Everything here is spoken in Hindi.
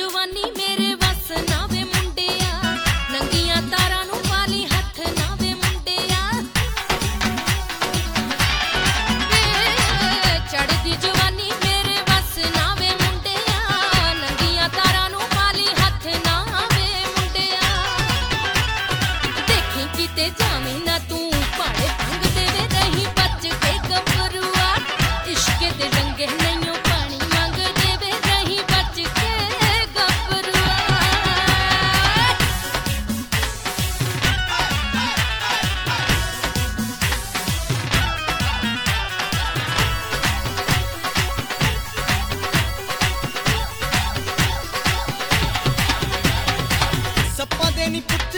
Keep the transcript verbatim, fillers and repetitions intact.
जवानी मेरे वस ना वे मुंडिया नंगियां तारां नूं पाली हथ ना वे मुंडिया चढ़दी जवानी मेरे वस ना वे मुंडिया नंगियां तारां नूं पाली हथ ना वे मुंडिया देखी किते जावें ना तू पाड़े भंग दे वे रही बच के गबरुआ इश्क दे रंगे नहीं पानी मंग दे वे रही बच के गबरुआ सप्पां दे नी